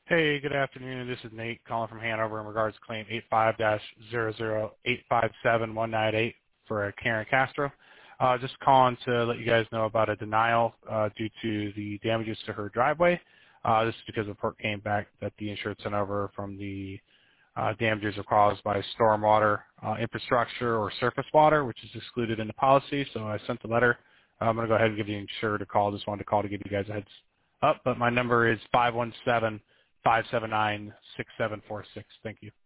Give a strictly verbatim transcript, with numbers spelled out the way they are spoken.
Hey, good afternoon. This is Nate calling from Hanover in regards to claim eight five dash zero zero eight five seven one nine eight for Karen Castro. Uh, just calling to let you guys know about a denial uh, due to the damages to her driveway. Uh, this is because the report came back that the insurance sent over from the uh, damages are caused by stormwater uh, infrastructure or surface water, which is excluded in the policy. So I sent the letter. I'm going to go ahead and give the insurer a call. Just wanted to call to give you guys a heads up. But my number is five one seven, five seven nine, six seven four six. Thank you.